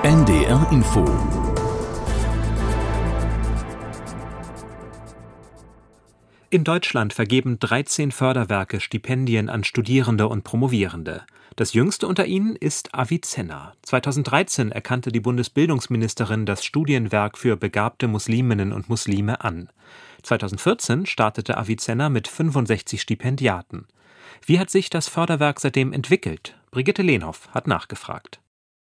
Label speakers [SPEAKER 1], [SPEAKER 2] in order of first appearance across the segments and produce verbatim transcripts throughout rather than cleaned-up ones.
[SPEAKER 1] N D R Info. In Deutschland vergeben dreizehn Förderwerke Stipendien an Studierende und Promovierende. Das jüngste unter ihnen ist Avicenna. zweitausenddreizehn erkannte die Bundesbildungsministerin das Studienwerk für begabte Musliminnen und Muslime an. zweitausendvierzehn startete Avicenna mit fünfundsechzig Stipendiaten. Wie hat sich das Förderwerk seitdem entwickelt? Brigitte Lehnhoff hat nachgefragt.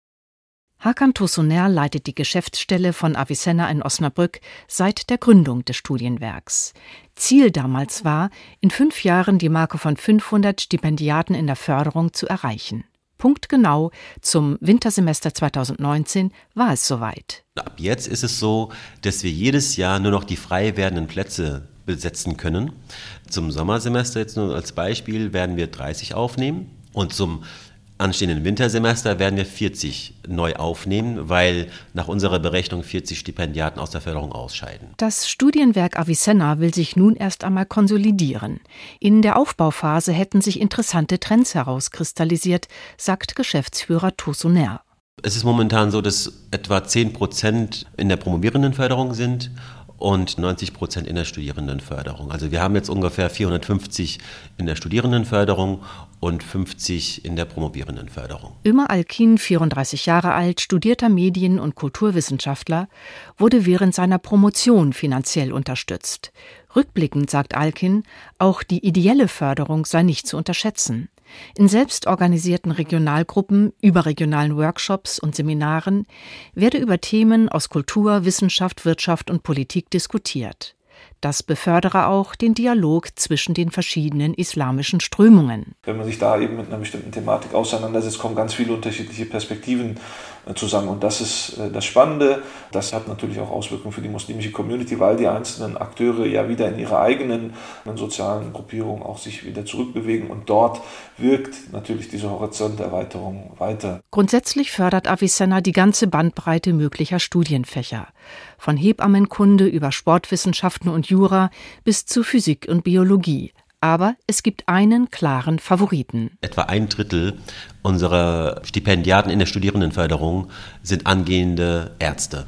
[SPEAKER 2] Hakan Tosuner leitet die Geschäftsstelle von Avicenna in Osnabrück seit der Gründung des Studienwerks. Ziel damals war, in fünf Jahren die Marke von fünfhundert Stipendiaten in der Förderung zu erreichen. Punktgenau zum Wintersemester zweitausendneunzehn war es soweit.
[SPEAKER 3] Ab jetzt ist es so, dass wir jedes Jahr nur noch die frei werdenden Plätze besetzen können. Zum Sommersemester jetzt nur als Beispiel werden wir dreißig aufnehmen und zum anstehenden Wintersemester werden wir vierzig neu aufnehmen, weil nach unserer Berechnung vierzig Stipendiaten aus der Förderung ausscheiden.
[SPEAKER 2] Das Studienwerk Avicenna will sich nun erst einmal konsolidieren. In der Aufbauphase hätten sich interessante Trends herauskristallisiert, sagt Geschäftsführer Tosuner.
[SPEAKER 3] Es ist momentan so, dass etwa zehn Prozent in der Promovierendenförderung sind und neunzig Prozent in der Studierendenförderung. Also wir haben jetzt ungefähr vierhundertfünfzig in der Studierendenförderung und fünfzig in der Promovierendenförderung.
[SPEAKER 2] Ömer Alkin, vierunddreißig Jahre alt, studierter Medien- und Kulturwissenschaftler, wurde während seiner Promotion finanziell unterstützt. Rückblickend sagt Alkin, auch die ideelle Förderung sei nicht zu unterschätzen. In selbstorganisierten Regionalgruppen, überregionalen Workshops und Seminaren werde über Themen aus Kultur, Wissenschaft, Wirtschaft und Politik diskutiert. Das befördere auch den Dialog zwischen den verschiedenen islamischen Strömungen.
[SPEAKER 4] Wenn man sich da eben mit einer bestimmten Thematik auseinandersetzt, kommen ganz viele unterschiedliche Perspektiven zusammen. Und das ist das Spannende. Das hat natürlich auch Auswirkungen für die muslimische Community, weil die einzelnen Akteure ja wieder in ihre eigenen sozialen Gruppierungen auch sich wieder zurückbewegen. Und dort wirkt natürlich diese Horizonterweiterung weiter.
[SPEAKER 2] Grundsätzlich fördert Avicenna die ganze Bandbreite möglicher Studienfächer. Von Hebammenkunde über Sportwissenschaften und Jura bis zu Physik und Biologie. Aber es gibt einen klaren Favoriten.
[SPEAKER 3] Etwa ein Drittel unserer Stipendiaten in der Studierendenförderung sind angehende Ärzte.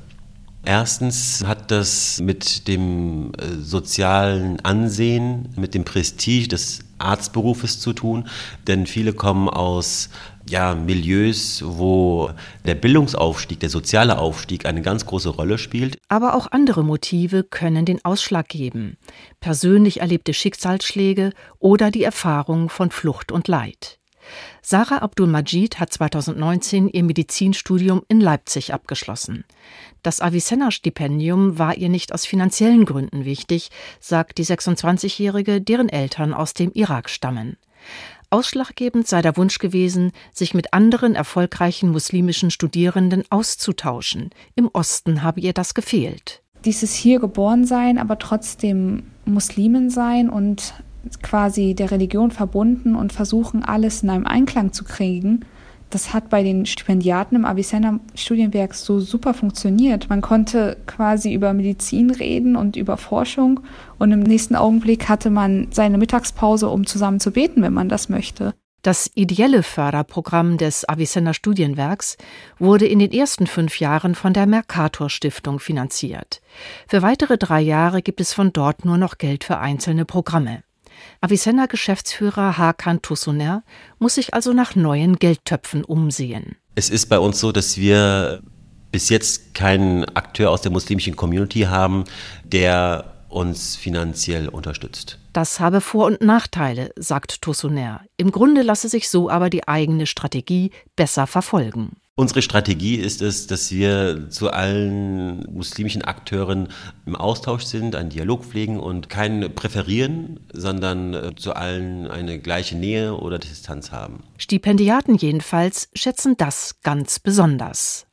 [SPEAKER 3] Erstens hat das mit dem sozialen Ansehen, mit dem Prestige des Arztberufes zu tun, denn viele kommen aus ja, Milieus, wo der Bildungsaufstieg, der soziale Aufstieg eine ganz große Rolle spielt.
[SPEAKER 2] Aber auch andere Motive können den Ausschlag geben. Persönlich erlebte Schicksalsschläge oder die Erfahrung von Flucht und Leid. Sarah Abdul-Majid hat zweitausendneunzehn ihr Medizinstudium in Leipzig abgeschlossen. Das Avicenna-Stipendium war ihr nicht aus finanziellen Gründen wichtig, sagt die sechsundzwanzigjährige, deren Eltern aus dem Irak stammen. Ausschlaggebend sei der Wunsch gewesen, sich mit anderen erfolgreichen muslimischen Studierenden auszutauschen. Im Osten habe ihr das gefehlt.
[SPEAKER 5] Dieses hier geboren sein, aber trotzdem Muslimen sein und quasi der Religion verbunden und versuchen, alles in einem Einklang zu kriegen, das hat bei den Stipendiaten im Avicenna-Studienwerk so super funktioniert. Man konnte quasi über Medizin reden und über Forschung und im nächsten Augenblick hatte man seine Mittagspause, um zusammen zu beten, wenn man das möchte.
[SPEAKER 2] Das ideelle Förderprogramm des Avicenna-Studienwerks wurde in den ersten fünf Jahren von der Mercator-Stiftung finanziert. Für weitere drei Jahre gibt es von dort nur noch Geld für einzelne Programme. Avicenna-Geschäftsführer Hakan Tosuner muss sich also nach neuen Geldtöpfen umsehen.
[SPEAKER 3] Es ist bei uns so, dass wir bis jetzt keinen Akteur aus der muslimischen Community haben, der uns finanziell unterstützt.
[SPEAKER 2] Das habe Vor- und Nachteile, sagt Tosuner. Im Grunde lasse sich so aber die eigene Strategie besser verfolgen.
[SPEAKER 3] Unsere Strategie ist es, dass wir zu allen muslimischen Akteuren im Austausch sind, einen Dialog pflegen und keinen präferieren, sondern zu allen eine gleiche Nähe oder Distanz haben.
[SPEAKER 2] Stipendiaten jedenfalls schätzen das ganz besonders.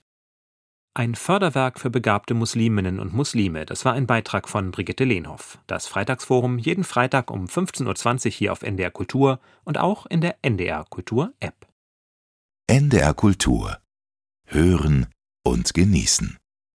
[SPEAKER 1] Ein Förderwerk für begabte Musliminnen und Muslime, das war ein Beitrag von Brigitte Lehnhoff. Das Freitagsforum jeden Freitag um fünfzehn Uhr zwanzig hier auf N D R Kultur und auch in der N D R Kultur App.
[SPEAKER 6] N D R Kultur. Hören und genießen.